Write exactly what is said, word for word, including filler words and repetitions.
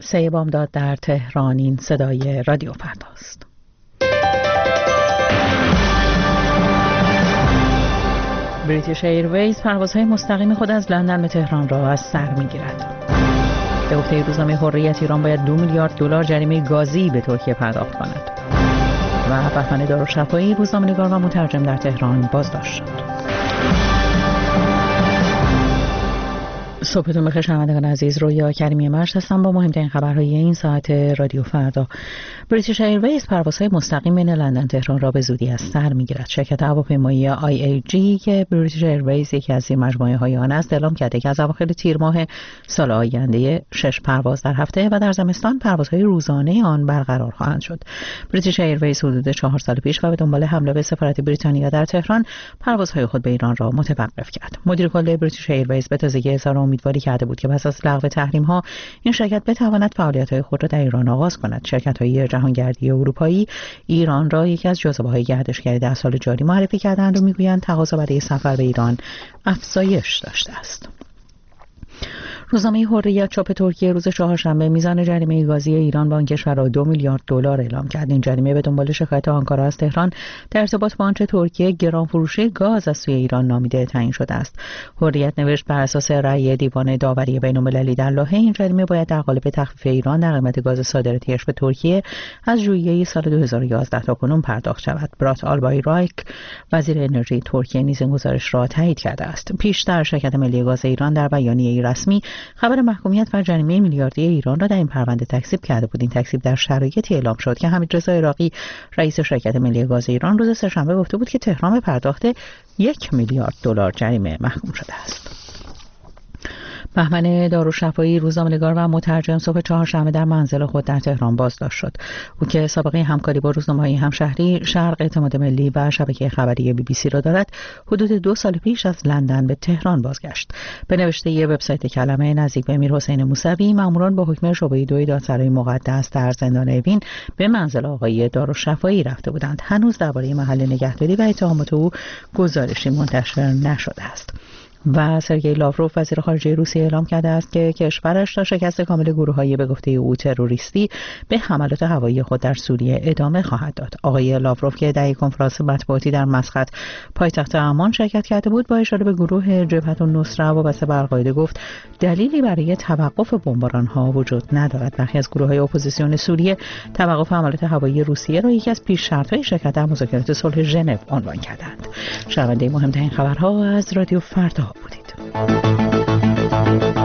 سه بامداد در تهران. این صدای رادیو فرداست. بریتیش ایرویز پروازهای مستقیم خود از لندن به تهران را از سر می‌گیرد. به گفته روزنامه حریت ایران باید دو میلیارد دلار جریمه گازی به ترکیه پرداخت کند. و بهمن دارالشفایی روزنامه‌نگار و مترجم در تهران بازداشت شد. صبحتون بخیر شنوندگان عزیز، رویا کریمی مشت هستم با مهمترین خبرهای این ساعت رادیو فردا. بریتیش ایرویز پروازهای مستقیم بین لندن تهران را به زودی از سر می‌گیرد. شرکت هواپیمایی آی ای جی که بریتیش ایرویز یکی از این مجموعه‌های آن است اعلام کرده که از اواخر تیر ماه سال آینده شش پرواز در هفته و در زمستان پروازهای روزانه آن برقرار خواهند شد. بریتیش ایرویز حدود چهار سال پیش و به دنبال حمله به سفارت بریتانیا در تهران پروازهای خود به ایران را متوقف کرد. مدیر کل بریتیش ایرویز به تازگی اظهار امیدواری کرده بود که پس از لغو تحریم‌ها این شرکت بتواند فعالیت‌های خود را در ایران آغاز کند. شرکت‌های جهانگردی اروپایی ایران را یکی از جاذبه‌های گردشگری در سال جاری معرفی کردند و می‌گویند تقاضا برای سفر به ایران افزایش داشته است. روزنامه حریت چاپ ترکیه روز چهارشنبه میزان جریمه گازی ایران به آن کشور را دو میلیارد دلار اعلام کرد. این جریمه به دنبال شکایت آنکارا از تهران در ارتباط با آنچه ترکیه گرانفروشی گاز از سوی ایران نامیده تعیین شده است. حریت نوشت بر اساس رأی دیوان داوری بین‌المللی در لاهه این جریمه باید در قالب تخفیف ایران در قیمت گاز صادراتیش به ترکیه از ژوئیه سال دو هزار و یازده تا کنون پرداخت شود. برات آلبایرایک وزیر انرژی ترکیه نیز این گزارش را تایید کرده است. پیشتر شرکت ملی گاز ایران در بیانیه‌ای رسمی خبر محکومیت و جریمه میلیاردی ایران را در این پرونده تکذیب کرده بود. این تکذیب در شرایطی اعلام شد که حمیدرضا عراقی رئیس شرکت ملی گاز ایران روز سه‌شنبه گفته بود که تهران به پرداخت یک میلیارد دلار جریمه محکوم شده است. بهمن دارالشفایی روزنامه‌نگار و مترجم صبح چهارشنبه در منزل خود در تهران بازداشت شد. او که سابقه همکاری با روزنامه‌های همشهری، شرق، اعتماد ملی و شبکه خبری بی بی سی را دارد، حدود دو سال پیش از لندن به تهران بازگشت. به نوشته ی وبسایت کلمه نزدیک به امیرحسین موسوی، ماموران با حکم شعبه دو دادسرای مقدس در زندان اوین به منزل آقای دارالشفایی رفته بودند. هنوز درباره محل نگهداری و اتهامات او گزارشی منتشر نشده است. و سرگئی لاوروف وزیر خارجه روسیه اعلام کرده است که کشورش تا شکست کامل گروه‌های به گفته او تروریستی به حملات هوایی خود در سوریه ادامه خواهد داد. آقای لاوروف که در یک کنفرانس مطبوعاتی در مسقط پایتخت عمان شرکت کرده بود با اشاره به گروه جبهة النصره وابسته به القاعده گفت دلیلی برای توقف بمباران‌ها وجود ندارد. برخی از گروه‌های اپوزیسیون سوریه توقف حملات هوایی روسیه را یکی از پیش شرط‌های شرکت در مذاکرات صلح ژنو عنوان کردند. شنونده مهمترین خبرها از رادیو فردا بودید.